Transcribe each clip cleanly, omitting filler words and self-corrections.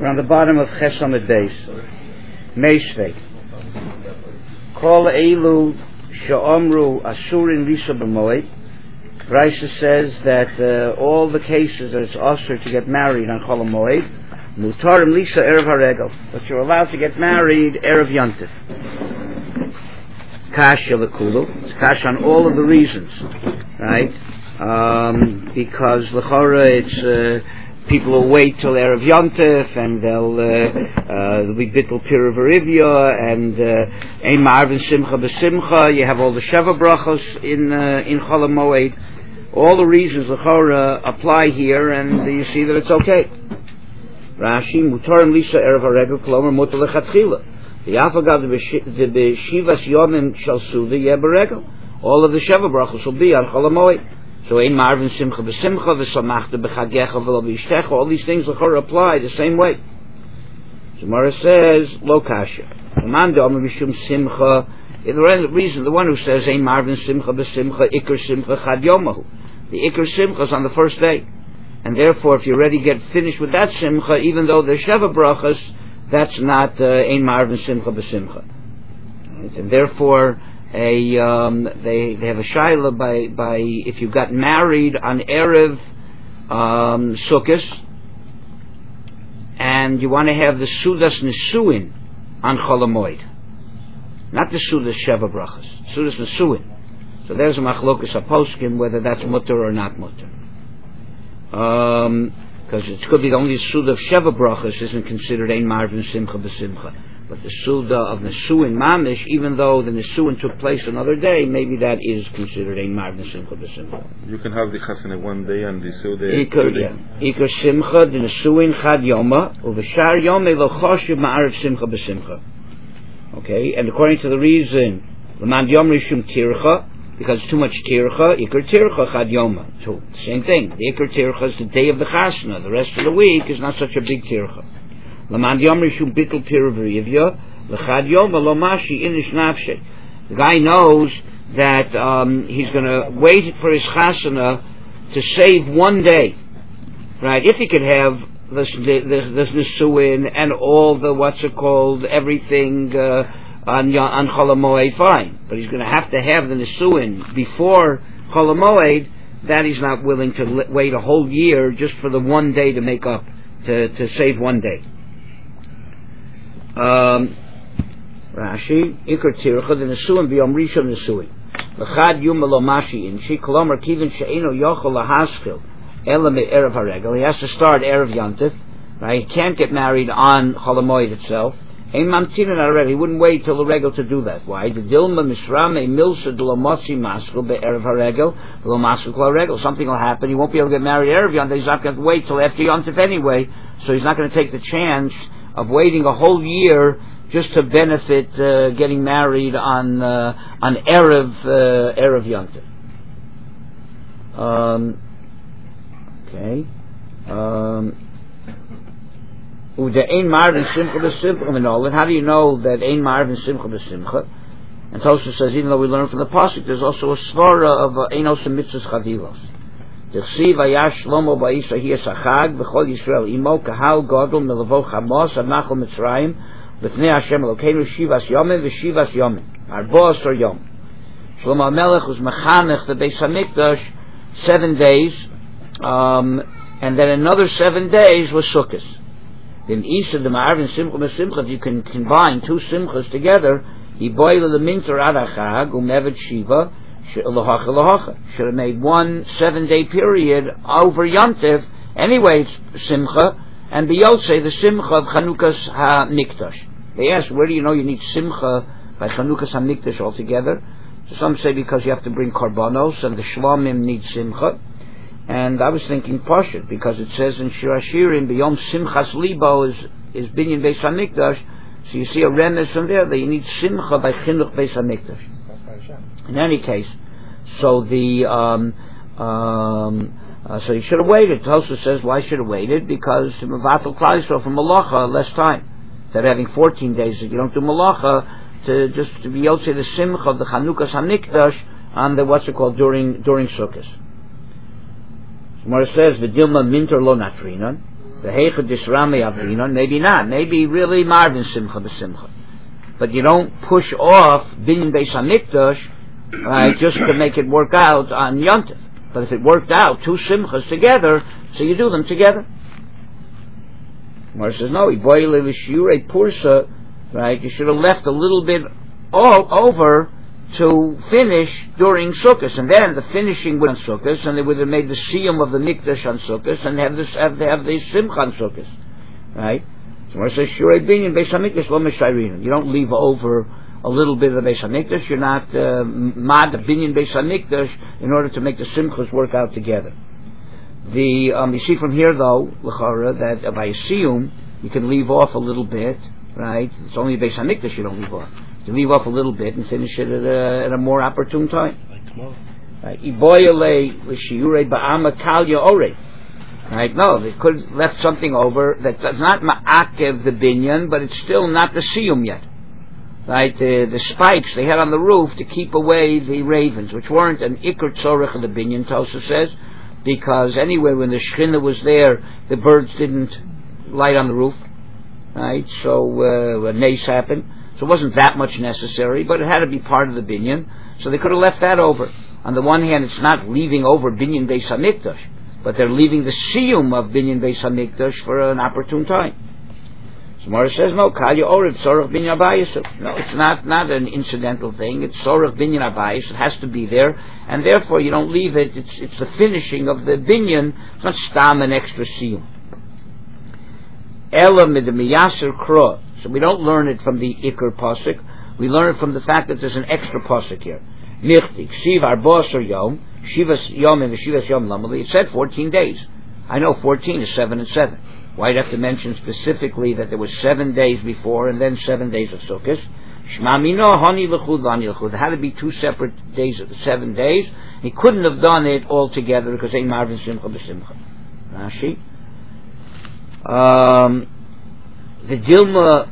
We're on the bottom of Ches Amud Beis. Meishvei. Kol Eilu She'omru Asurin Lisa B'Moed. Raisa says that all the cases that it's usher to get married on Chol HaMoed, Mutarim Lisa Erev HaRegel, but you're allowed to get married Erev Yontif. Kasha L'Kulu. It's Kasha on all of the reasons, right? Because L'chora it's people will wait till Erev Yontif and they'll be Bittul Pira V'Rivya and Ein Ma'arvin Simcha B'Simcha. You have all the Sheva Brachos in Chol HaMoed. All the reasons L'chora apply here, and you see that it's okay. Rashi Mutarim Lisa Erev HaRegel Klomer Mutar L'Chatchila. The Afagav the B'Shivas Yomim Shal Suda Yeh B'Regel. All of the Sheva Brachos will be on Chol HaMoed. So Ein Marvin Simcha B'Simcha V'Samachta B'Chagecha V'Lo B'Yishtecha. All these things L'chora apply the same way. Gemara says Lo Kasha. The man D'Omer Mishum Simcha. The reason, the one who says Ein Marvin Simcha B'Simcha Iker Simcha Chad Yomahu. The Iker Simcha is on the first day, and therefore, if you already get finished with that Simcha, even though there's Sheva Brachas, that's not Ein Marvin Simcha B'Simcha. Right? And therefore, they have a shaila by if you got married on Erev Sukkos, and you want to have the Sudas Nesuin on Chol HaMoed, not the Sudas Sheva Brachas, Sudas Nesuin. So there's a machlokas aposkim whether that's mutter or not mutter. Because it could be the only Suda of Sheva Brachas isn't considered Ein Marvin Simcha B'Simcha. But the Suda of Nesuin Mamish, even though the Nesuin took place another day, maybe that is considered Ein Marvin Simcha B'Simcha. You can have the Chasana one day and the Suda Iker Simcha, the Nesuin Chad Yoma, Uveshar Yome Lo Choshev Ma'arev Simcha B'Simcha. Okay, and according to the reason, L'man Yom Rishum Tircha, because it's too much tircha, Iker tircha chad yoma. So same thing. The Iker tircha is the day of the chasna. The rest of the week is not such a big tircha. L'man yom rishum bittul pira v'rivya l'chad yoma lo mashi inish nafshe. The guy knows that he's going to wait for his chasna to save one day, right? If he could have this nesuin and all the everything. On Chol HaMoed, fine, but he's going to have the Nesuin before Chol HaMoed. That he's not willing to wait a whole year just for the one day to make up, to save one day. Rashi Iker Tircha the Nesuin b'Yom Rishon Nesuin l'chad Yuma lo mashi in she kolomer kivin she'eno yochel lahaskil ela me'erev haregel. He has to start Erev Yontif, right? He can't get married on Chol HaMoed itself. Ein mamtinan already. He wouldn't wait till the regel to do that. Why? The dilma misrame milsa de lo motzi maskul be'erev haregel lo maskul haregel. Something will happen. He won't be able to get married Erev Yontif. He's not going to wait till after Yontif anyway. So he's not going to take the chance of waiting a whole year just to benefit getting married on Erev Yontif. Okay. How do you know that Ein Marvin Simcha B'Simcha? And Tosfos says, even though we learn from the pasuk, there's also a svara of Einos and Mitzvahs Chadilos. T'chsiv Vayash Shlomo Ba'isa Hiyas Achag V'chol Yisrael Imo Kahal Gadol Melavo Chamos Ad Nachal Mitzrayim L'fnei Hashem Elokeinu Shivas Yomim V'Shivas Yomim Arbos or Yom. Shlomo HaMelech was mechanech the Beis HaMikdash 7 days, and then another 7 days was Sukkos. Then Isa the Ma'arvin Simcha B'Simcha, if you can combine two Simchas together, he boiled the minter adachag umevet shiva lahacha lahacha. Should have made 1 7-day period over Yontif. Anyway, it's Simcha, and B'Yotzei the Simcha of Chanukas HaMikdash. They ask, where do you know you need Simcha by Chanukas HaMikdash altogether? So some say because you have to bring Karbanos, and the Shlomim need Simcha. And I was thinking Pashut, because it says in Shir Hashirim, B'Yom Simchas Libo is Binyan Beis HaMikdash. So you see a remnant from there that you need Simcha by Chinuch Beis HaMikdash. In any case, so the so you should have waited. Tosfos says, why should have waited? Because Mevatel Klal Yisrael from Malacha less time. Instead of having 14 days that you don't do Malacha, to be able to say the Simcha of the Chanukas HaMikdash on the during Sukkos. Gemara says the Dilma Minter Lo Natrinan. The Heichad Disrami Avinon, maybe not. Maybe really Marvin Simcha B'Simcha. But you don't push off Binyan Beis HaMikdash, right, just to make it work out on Yontif. But if it worked out, 2 Simchas together, so you do them together. Gemara says, no, Iboyle L'Shiurei Pursa, right, you should have left a little bit all over to finish during Sukkot, and then the finishing would on Sukkot, and they would have made the Siyum of the Mikdash on Sukkot, and have the Simcha on Sukkot, right? So when it says Shurei Binyan Beis HaMikdash Lo Meshayrin, you don't leave over a little bit of the Beis HaMikdash. You're not mad the Binyan Beis HaMikdash in order to make the Simchas work out together. You see from here though, l'chara, that by a Siyum you can leave off a little bit, right? It's only Beis HaMikdash you don't leave off. You leave off a little bit and finish it at a more opportune time. Like tomorrow. Right? Iboyele l'shiurei ba'ama kalya orei. Right? No, they could have left something over that does not ma'akev the binyan, but it's still not the siyum yet. Right? The spikes they had on the roof to keep away the ravens, which weren't an ikr tzorech of the binyan, Tosa says, because anyway, when the Shechina was there, the birds didn't light on the roof. Right? So a nace happened. So it wasn't that much necessary, but it had to be part of the binyan. So they could have left that over. On the one hand, it's not leaving over binyan Beis HaMikdash, but they're leaving the siyum of binyan Beis HaMikdash for an opportune time. So Mara says, no, kalya orev sorach binyan abayis. No, it's not an incidental thing. It's sorach binyan abayis. It has to be there, and therefore you don't leave it. It's the finishing of the binyan. It's not stam an extra siyum. Ela midemiyaser kro. So we don't learn it from the Iker Pasuk. We learn it from the fact that there's an extra Pasuk here. Nichtik, Shiv Arbos or Yom, Shivas Yom and Shivas Yom Lamali. It said 14 days. I know 14 is 7 and 7. Why'd you have to mention specifically that there was 7 days before and then 7 days of Sukkot? Shma Mino, Hani L'chud, Vani L'chud. There had to be 2 separate days of the 7 days. He couldn't have done it all together because they Marvin Simcha B'Simcha. Rashi. The Dilma,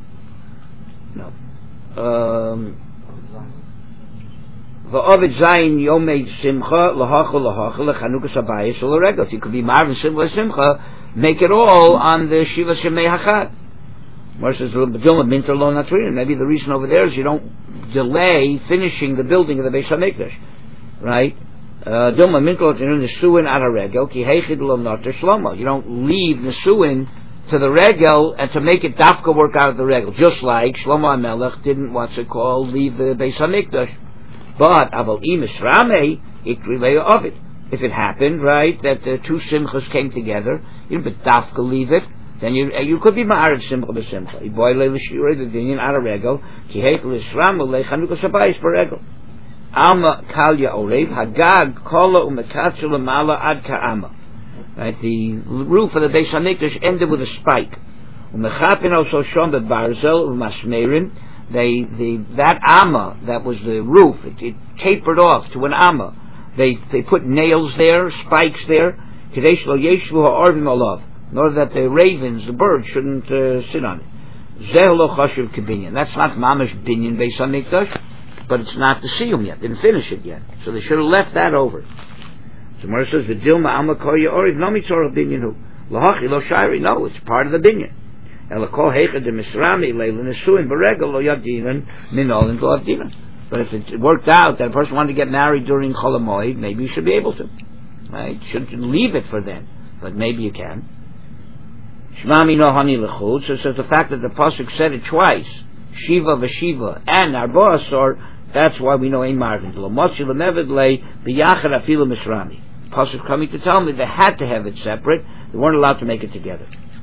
V'ovid Zayin Yomei Simcha L'hachol L'chanukas Abayis L'regos. It could be Marvin Simcha, make it all on the Shiva Shemei Hachad. Versus Dilma Minter Lo Natrin. Maybe the reason over there is you don't delay finishing the building of the Beis HaMikdash, right? Dilma Minter Lo Natrin Nesuin Ad HaRegel Ki Heichid Lo Noter Shlomo. You don't leave Nesuin to the regel and to make it dafka work out of the regel, just like Shlomo HaMelech didn't leave the Beis HaMikdash. But Aval Imis Rameh Ikrilei Ovid. If it happened, right, that the 2 simchas came together, you didn't dafka leave it, then you could be ma'arev simcha b'simcha. Iboyle l'shirei the dinyan ara regel ki heikel l'shramu lechanukas habayis b'regel. Alma kalya orev hagag kola umekatzu l'mala ad ka'ama. Right, the roof of the Beis HaMikdash ended with a spike. Umechapin also shon the barzel u'masmerin. That amma that was the roof, it tapered off to an amma. They put nails there, spikes there, kadesh lo yeshvu ha'arvim olav, in order that the ravens, the birds, shouldn't sit on it. Zeh lo chashuv k'binyan. That's not mamash binyan Beis HaMikdash, but it's not the siyum yet. Didn't finish it yet, so they should have left that over. So Mara says, the Dilma Alma Koya Oriv, no mitzorah binyan hu. Lahachi lo shairi, no, it's part of the binyan. Elakol heicha de misrami, leila nesuin, beregel lo yadinan, minolin lo avdinan. But if it worked out that a person wanted to get married during Chol HaMoed, maybe you should be able to. Right? You shouldn't leave it for then, but maybe you can. Shma mino hani lechud, so it says the fact that the Pasuk said it twice, Shiva v'Shiva, and Arba Asor, that's why we know Ein Marvin. Lo motzi l'mevid le, b'yachad afilu misrami. Pasuk coming to tell me they had to have it separate. They weren't allowed to make it together.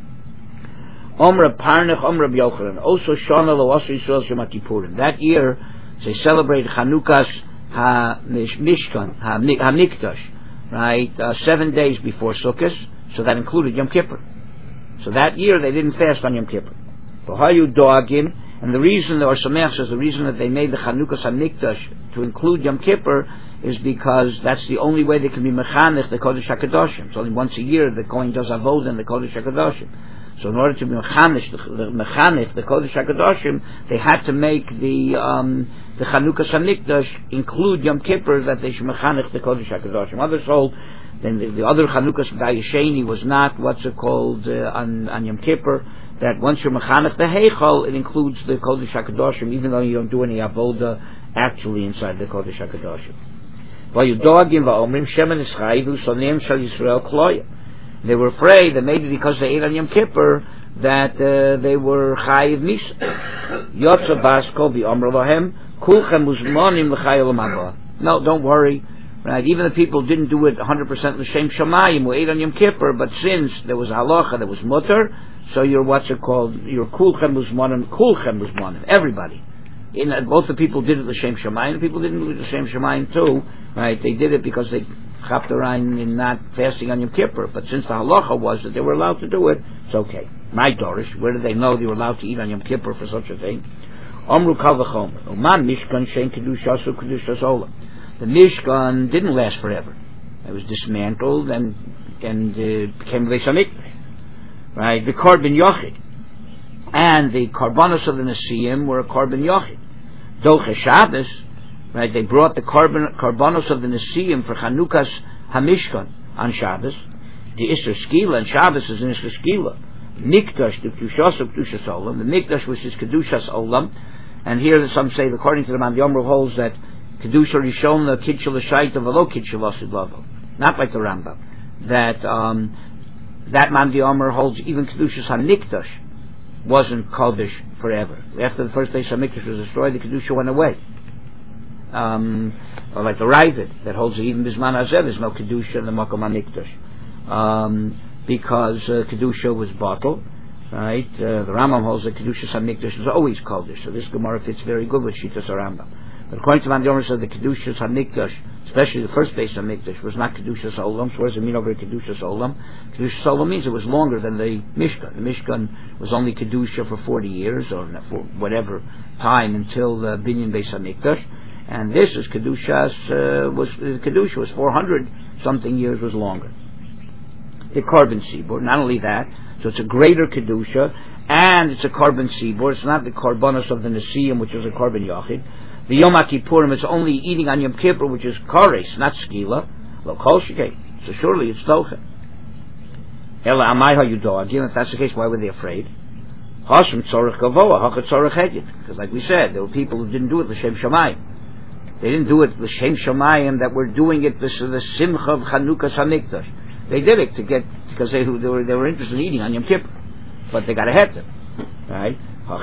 Omra Parnach, Omra B'Yochanan. Also Shana Lo Osri Yisrael Shema Kippurim. That year they celebrated Chanukas HaMishkan, HaMikdash, right? 7 days before Sukkot, so that included Yom Kippur. So that year they didn't fast on Yom Kippur. V'hayu doagin, and the reason, or Sameach says, the reason that they made the Chanukas HaMikdash to include Yom Kippur is because that's the only way they can be mechanech the Kodesh HaKadoshim. It's only once a year the Kohen does Avodah in the Kodesh HaKadoshim. So in order to be mechanech the Kodesh HaKadoshim, they had to make the Chanukas HaMikdash include Yom Kippur, that they should mechanech the Kodesh HaKadoshim. Others hold Then the other Chanukas B'Yasheni was not on Yom Kippur. That once you're Mechanech the Heichal, it includes the Kodesh HaKadoshim, even though you don't do any avoda actually inside the Kodesh HaKadoshim. They were afraid that maybe because they ate on Yom Kippur that they were Chayiv Misa. Yotza Basko V'Omer Lahem Kulchem Uzmonim L'Chayil Mabah. No, don't worry. Right? Even the people didn't do it 100% L'Shem Shamayim who ate on Yom Kippur, but since there was halacha, there was mutter, so you're You're Kulchem Uzmonim. Everybody. Both the people did it L'Shem Shamayim, the people didn't do it L'Shem Shamayim too. Right? They did it because they chapped the Ryan in not fasting on Yom Kippur. But since the halacha was that they were allowed to do it, it's okay. My Dorish, where did they know they were allowed to eat on Yom Kippur for such a thing? Omru Kal V'chomer. Uman Mishkan Shein Kedushasu Kedushas Olam. The Mishkan didn't last forever. It was dismantled and became Beis HaMikdash. Right? The Korban Yochid. And the Karbanos of the Nesiim were a Korban Yochid. Doche Shabbos, right? They brought the Karbanos of the Nesiim for Chanukas HaMishkan on Shabbos. The Isser Skila, and Shabbos is an Isser Skila. Mikdash, the Kedushas of Kedushas Olam. The Mikdash was his Kedushas Olam. And here some say, according to the Man Yomru, holds that Kedusha Rishon the Kitchel Shaita Velo Kitchel Asid Lavo. Not like the Rambam. That Man Yomru holds even Kedushas HaMikdash wasn't Kodesh forever. After the first Beis HaMikdash was destroyed, the Kedusha went away. Or like the Ravid that holds even Bisman Hazeh, there's no Kedusha in the Makom HaMikdash. Because Kedusha was bottled, right? The Rambam holds that Kedusha HaMikdash is always Kodesh. So this Gemara fits very good with Shitas Rambam. But according to Man Yomer said the Kedushas HaMikdash, especially the first Beis HaMikdash, was not Kedushas Olam. So what does it mean over Kedushas Olam? Kedushas Olam means it was longer than the Mishkan. The Mishkan was only Kedusha for 40 years, or for whatever time until the Binyan Beis HaMikdash. And this is Kedusha was 400 something years was longer. The Korban Sibur, not only that, so it's a greater Kedusha, and it's a Korban Sibur. It's not the Korbanos of the Nesiim, which is a Korban Yachid. The Yom HaKippurim, it's only eating on Yom Kippur, which is Kares, not Skila. Lo Kol Shekei. So surely it's Doche. Ela Amai HaYudoagim, if that's the case, why were they afraid? Hashem Tzorech Gavoa, Hachat Tzorech Hedit. Because like we said, there were people who didn't do it L'Shem Shamayim. They didn't do it L'Shem Shamayim that were doing it the Simcha of Chanukas HaMikdash. They did it because they were interested in eating on Yom Kippur. But they got ahead of them. Right? So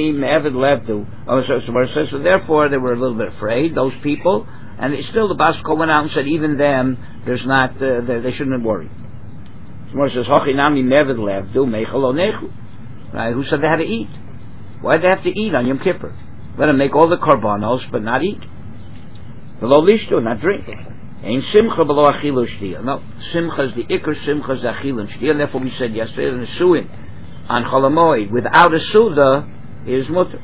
therefore they were a little bit afraid, those people, and still the Baskol went out and said even them, there's not, they shouldn't have worried. Gemara says, right? Who said they had to eat? Why did they have to eat on Yom Kippur? Let them make all the karbanos, but not eat. Below lishtu, not drink. Ain't simcha below achilu shtiya. No, simcha is the ikar, simcha is the achilu shtiya, and therefore we said yesterday in the suin on Cholamoid, without a Suda, is mutter.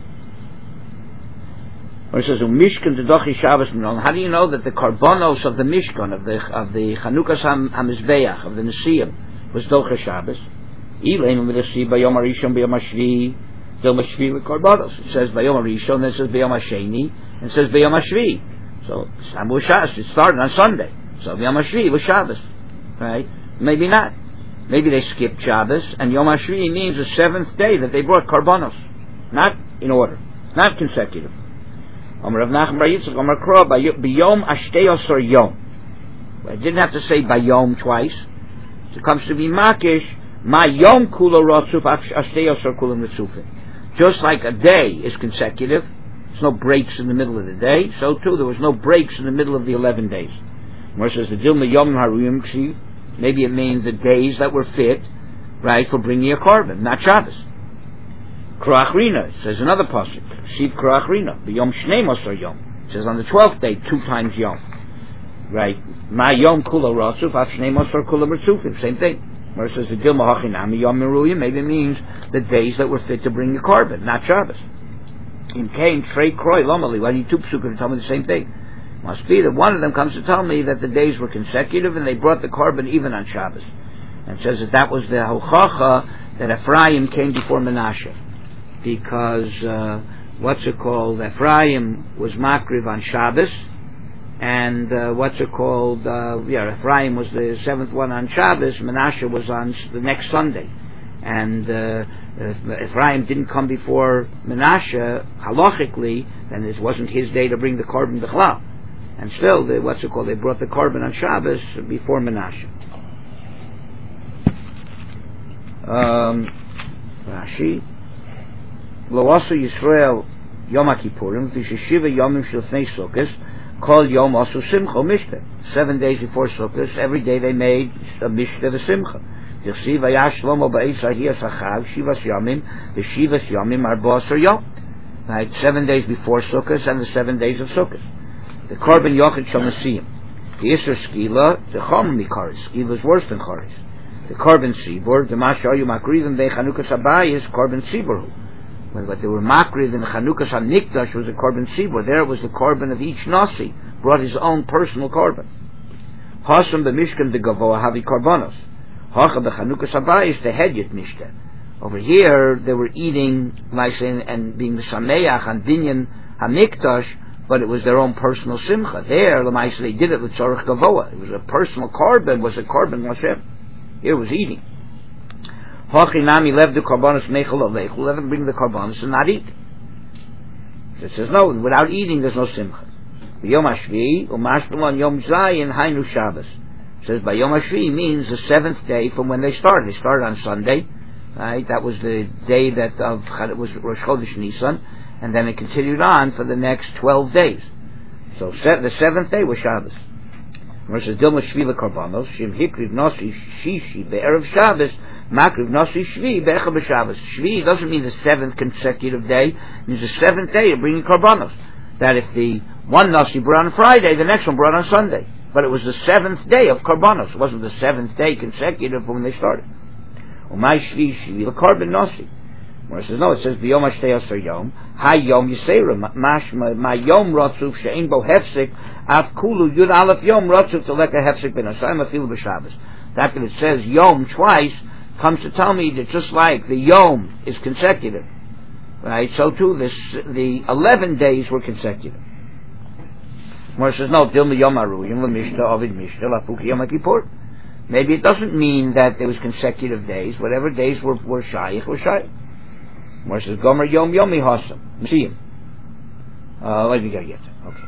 Or it says, Mishkan Dedochi Shabbos Minon. How do you know that the Karbonos of the Mishkan, of the Chanukas HaMizbeach, of the Nesiim, was Docha Shabbos? Ilaim V'Desi Bayom HaRishon Bayom HaShvi, Bayom HaShvi with Karbonos. It says Bayom HaRishon, then it says Bayom HaSheni, and it says Bayom HaShvi. So, it started on Sunday. So Bayom HaShvi was Shabbos. Right? Maybe not. Maybe they skipped Shabbos, and Yom HaShvi means the seventh day that they brought Karbanos. Not in order. Not consecutive. Amar Rav Nachman Bar Yitzchak, Amar Kro, B'yom Ashteyosor Yom. I didn't have to say Bayom twice. So it comes to be Makish, Ma Yom Kulo Rotzuf, Ashteyosor Kulam Ritzufim. Just like a day is consecutive, there's no breaks in the middle of the day, so too there was no breaks in the middle of the 11 days. Amar says, the Dilma Yom Haruyim Ksiv, maybe it means the days that were fit, right, for bringing a korban, not Shabbos. Kroach Rina, it says another pasuk. Shiv Kroach Rina, b'yom shnei mosar yom. It says on the 12th day, 2 times yom. Right? Ma yom kula ratzuf, af shnei mosar kula mertzufim. Same thing. Where it says the dilma hachinami yom meruyim, maybe it means the days that were fit to bring a korban, not Shabbos. In Cain, Trey Kroy, Lomali, why do you 2 psukim tell me the same thing? Must be that one of them comes to tell me that the days were consecutive and they brought the korban even on Shabbos. And says that was the hochacha that Ephraim came before Menashe. Because, Ephraim was makriv on Shabbos, and Ephraim was the 7th one on Shabbos, Menashe was on the next Sunday, and Ephraim didn't come before Menashe halachically, then it wasn't his day to bring the korban b'chlal, and still they brought the korban on Shabbos before Menashe. Rashi Lo asu Yisrael Yom HaKippurim v'shishiva yomim shel Fnei Sukkos Kol Yom asu Simcha Mishpeh. 7 days before Sukkot, every day they made a Mishpeh v'Simcha. T'chsiv Vayash Shlomo ba'etz ha'hiyas ha'chav Shivas Yomim v'Shivas Yomim Arba Asar Yom. Right, 7 days before Sukkot and the 7 days of Sukkot. The korban yochid shall nasiyim. The Isser Skila the Chom Mikaris. Skila is worse than Charis. The korban sibur, the mashayu makrivim be Chanukas Habayis korban sibur. But they were makriv in Chanukas HaMikdash was a korban sibur. There it was the korban of each nasi, brought his own personal korban. Hasam b'mishkan the gavoa havi korbanos. Hacha b'Chanukas Habayis the hedyet mishte. Over here they were eating and being sameach and binyan HaMikdash, but it was their own personal simcha. There, l'maisa they did it with tzorich gavoa. It was a personal korban. Was a korban Hashem. Here was eating. Hachinami lev the karbanos mechel alechu. Let them bring the karbanos and not eat. So it says no. Without eating, there's no simcha. Yom Hashvi umashbelon Yom Zayin Hainu Shabbos. It says by Yom Hashvi means the 7th day from when they started. They started on Sunday, right? That was the day that it was Rosh Chodesh Nisan, and then it continued on for the next 12 days. So the 7th day was Shabbos. Versus Dilma Shvi Karbanos, Shim Hikriv Nasi Shishi Be'erev Shabbos, Makriv Nasi Shvi Be'echa B'Shabbos. Shvi doesn't mean the 7th consecutive day, it means the 7th day of bringing Karbanos. That if the one Nasi brought on Friday, the next one brought on Sunday. But it was the 7th day of Karbanos. It wasn't the 7th day consecutive when they started. Umay Shvi Shvi L'Karban Nasi. Where it says, no, it says, B'yom Ashtei Asar Yom, Ha Yom Yisera, Mashma, Ma Yom Ratzuf, She'en Bo Hefsik, Af Kulu, Yud Aleph Yom Ratzuf, Teleka Hefsik Ben Asayim Afilu B'Shabbos. That it says Yom twice comes to tell me that just like the Yom is consecutive, right, so too the 11 days were consecutive. Where it says, no, Dilma Yom Aruyim, L'Mishta, Ovid Mishta, Lafuki Yom HaKippur. Maybe it doesn't mean that there was consecutive days. Whatever days were Shaykh, were Shaykh. Where it says Gomer Yom Yomi Hasam. See him. Let me get it. Okay.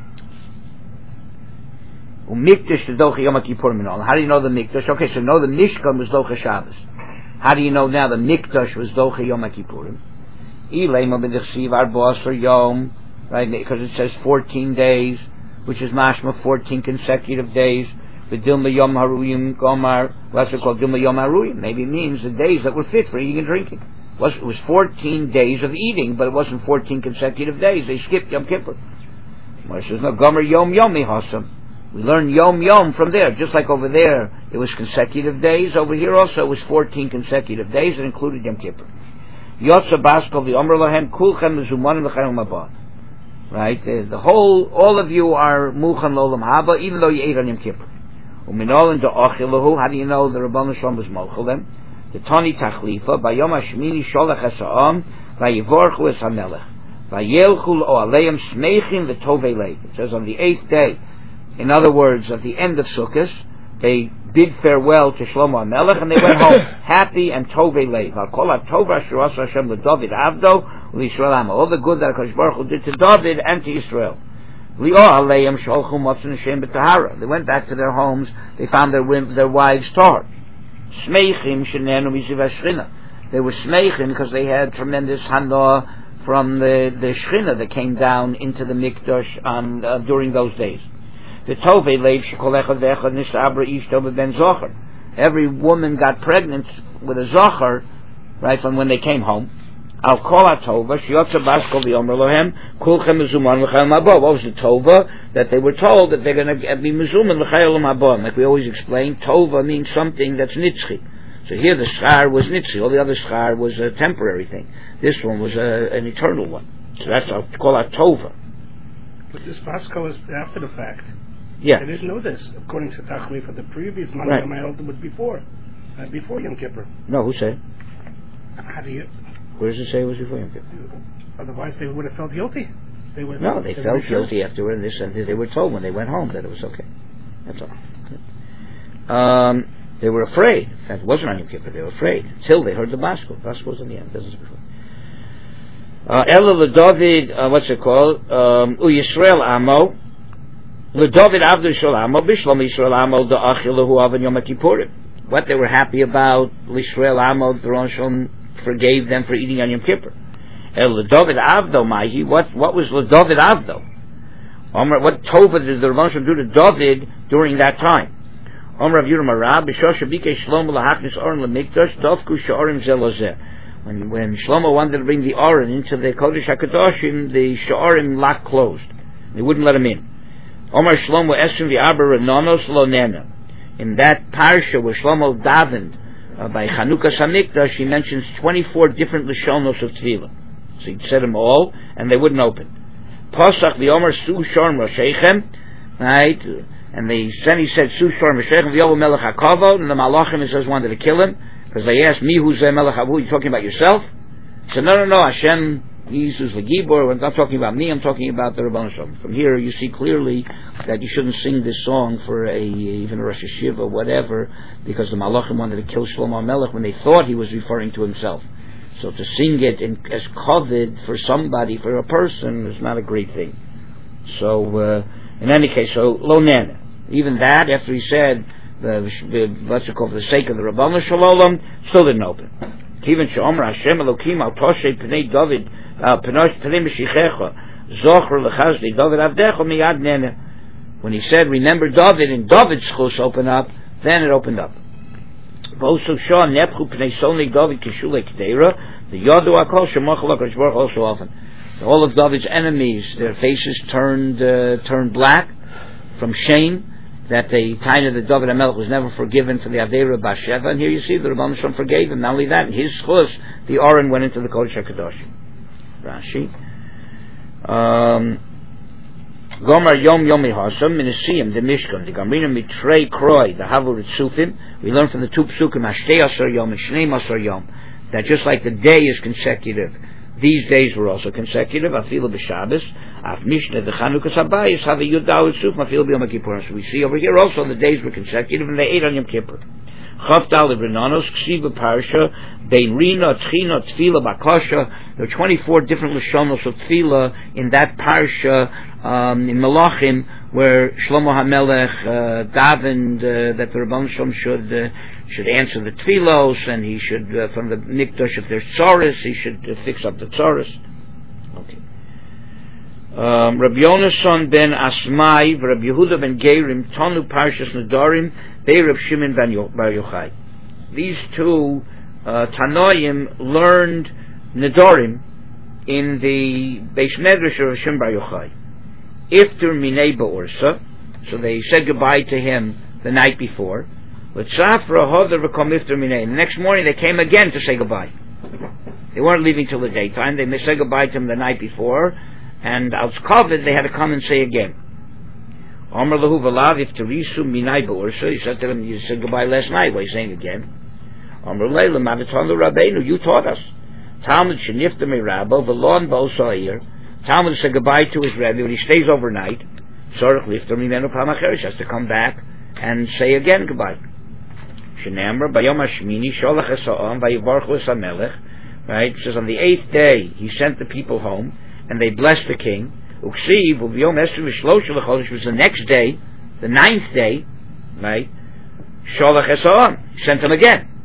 Umikdash the Docha Yom Kippur Minol. How do you know the Mikdash? Okay, so know the Mishkan was Docha Shabbos. How do you know now the Mikdash was Docha Yom Kippurim? Ilema b'dechsiv Arba Asar Yom, right? Because it says 14 days, which is mashma 14 consecutive days. The Dilma Yom Haruyim Gomar. What's it called? Dilma Yom Haruyim. Maybe it means the days that were fit for eating and drinking. It was 14 days of eating, but it wasn't 14 consecutive days. They skipped Yom Kippur. Well, it says, no, Gomer Yom Yomi Hasam. We learn Yom Yom from there. Just like over there, it was consecutive days. Over here also, it was 14 consecutive days. It included Yom Kippur. Yotza Baskov, the Omer Lahem, Kulchem Mezumanim L'chayim Haba. Right? All of you are Muchan L'olam Haba, even though you ate on Yom Kippur. Uminol into Achilahu, how do you know the Rabban Shalom was Mochel them? The Tani Tachlifa, Bayom Hashmini Sholach Hasa'am, Vayivorchu Es HaMelech, Vayelchu L'Oaleim Smeichim V'Tovei Lev. It says on the 8th day, in other words, at the end of Sukkot, they bid farewell to Shlomo HaMelech and they went home happy and Tovei Lev. Al Kol HaTov Asher Asa Hashem L'David Avdo L'Yisrael Amo. All the good that HaKadosh Baruch Hu did to David and to Israel. They went back to their homes. They found their wives tar. Smeichim shenenu miziv hashchina. They were smeichim because they had tremendous hana from the shchina that came down into the mikdash during those days. The tovei leiv shekol echad ve'echad nisabra ishto ben zocher. Every woman got pregnant with a zocher, right, from when they came home. Al kol ha-tova sheyotza baskol v'yomer lohem kulchem mezuman l'chayim haba. What was the tova? That they were told that they're going to be mezuman l'chayim haba. Like we always explain, tova means something that's nitzchi. So here the schar was nitzchi. All the other schar was a temporary thing. This one was an eternal one. So that's called ha-tova. But this baskol is after the fact. Yeah. I didn't know this. According to Tachli, for the previous month, right. I held it was before Yom Kippur. No, who said? How do you? Where does it say it was before Yom Kippur? Otherwise, they would have felt guilty. No, they felt guilty afterward, and they were told when they went home that it was okay. That's all. They were afraid. In fact, it wasn't on Yom Kippur. They were afraid until they heard the Baskel. Baskel was in the end. This is before. Ella LeDavid, what's it called? Yisrael Amo. LeDavid Avdu Yisrael Amo. Bishlam Yisrael Amo. Da'achilahu Avan Yom Kippurim. What they were happy about, Yisrael Amo, the Rosh Hashanah forgave them for eating on Yom Kippur. LeDavid Avdo Mahi. What was LeDavid Avdo? What Tova did the Rosh Hashanah do to David during that time? When Shlomo wanted to bring the Aron into the Kodesh HaKadoshim, the Sha'arim locked closed. They wouldn't let him in. In that parsha where Shlomo davened by Chanukah Samikdash, he mentions 24 different Lashonos of Tefillah. So he said them all, and they wouldn't open. Pasach the Omer Su Sharm Roshechem, right? And then he said, Su Sharm Roshechem V'yovu Melech HaKavod, and the Malachim, it says, wanted to kill him, because they asked me, who's Melech HaKavod, you talking about yourself? He said, no, Hashem, he's the Gibor, I'm not talking about me, I'm talking about the Rebbeinu Shalom. From here, you see clearly that you shouldn't sing this song for even a Rosh Hashiva, whatever, because the Malachim wanted to kill Shlomo Melech when they thought he was referring to himself. So to sing it as kovid for somebody, for a person, is not a great thing. So, in any case, so lo nana. Even that, after he said, what's it called, for the sake of the Rebbeinu Shalom, still didn't open. Even she'omer Hashem Elokim al toshe pnei David, pnei Meshichecha, zocher lechazdi David avdecha miyad nana. When he said, remember David, and David's chus open up, then it opened up. Also often. All of David's enemies, their faces turned black from shame that the time of the David HaMelech was never forgiven for the Aveira Basheva. And here you see the Rebbeinu Shalom forgave him. Not only that, in his chus, the Aron went into the Kodesh HaKadosh. Rashi. Gomer Yom Yomi Hasam Minisiyim the Mishkan the Gamrina Mitrei Kroi the Havur Tzufim. We learn from the two psukim Hashtei Asar Yom and Shnei Asar Yom that just like the day is consecutive, these days were also consecutive. Afilu b'Shabbos, Af Mishnah the Chanukah Sabayis have a Yudau Tzuf Afilu b'Yom Kippur. So we see over here also the days were consecutive and they ate on Yom Kippur. Chavdal Ibrenanos Ksiva Parsha Bein Rina Tchina Tefila Bakasha. There are 24 different Lashonos of Tefila in that Parsha. In Malachim, where Shlomo HaMelech davened that the Rebbeinu Shalom should answer the Tfilos, and he should, from the Mikdash, if there's tzaros, he should fix up the tzaros. Okay. Rabbi Yonason ben Asmai, Rabbi Yehuda ben Gerim, Tonu Parshas Nedarim, Bei Reb Shimon ben Bar Yochai. These two Tanoim learned Nedarim in the Beis Medrash of Shimon Bar Yochai. Iftur minei ba'ursa, so they said goodbye to him the night before. The next morning they came again to say goodbye. They weren't leaving till the daytime. They said goodbye to him the night before, and out COVID they had to come and say again. Amar lahu v'lav ifturisu minei ba'ursa. He said to them, you said goodbye last night. Why are you saying again? Amar leila madaton l'Rabbeinu. You taught us. Talmud shenifta me'rabo v'lon b'osa'ir. Talmud said goodbye to his Rebbe when he stays overnight. Sorach lifter mimenu pamacheres, has to come back and say again goodbye. Shenamra bayom hashmini sholach esa'am vayivarchu es hamelech. Right, it says on the 8th day he sent the people home and they blessed the king. Uksiv ubiyom esru v'shlosh lechodesh was the next day, the 9th day. Right, sholach esa'am, he sent them again.